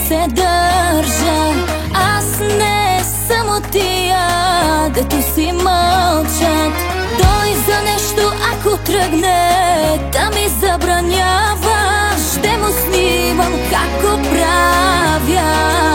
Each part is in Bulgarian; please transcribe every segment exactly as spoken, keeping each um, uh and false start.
се държа. Аз не съм от тия, дето си мълчат. Той за нещо, ако тръгне да ми забранява, ще му снимам как го правя.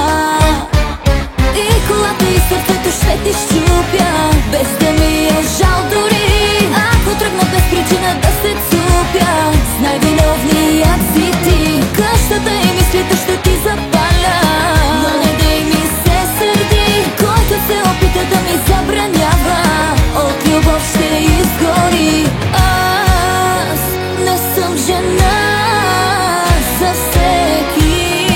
И колата и сърцето ще ти щупя, без да ми е жал дори. Ако тръгна без причина да се цупя, знай виновният си ти. Къщата и мислите ще ти запаля, но не дей ми се сърди. Който се опита да ми забранява, от любов ще изгори. Аз не съм жена за всеки.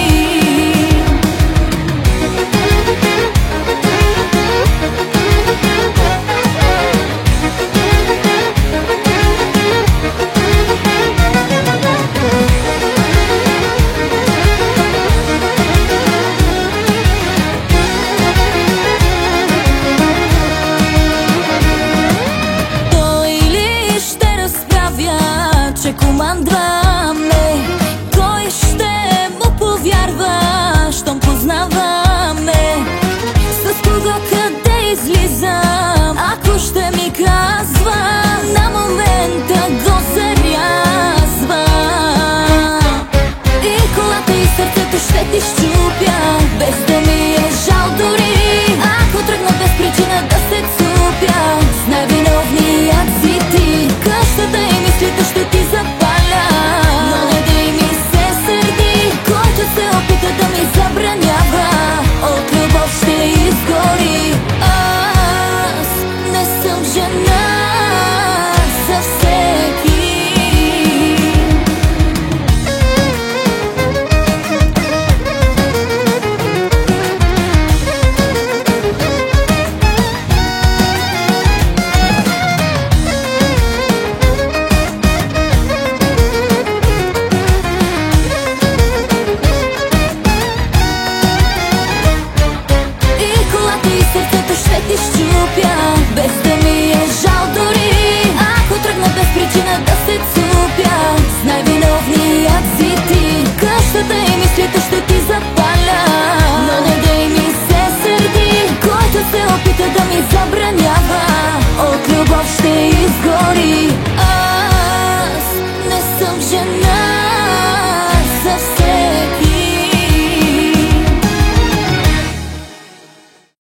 Че командваме, кой ще му повярва, щом познаваме? С кого къде излизам, ако ще ми казва, на момента го зарязва. И колата и сърцето ще ти щупя, без да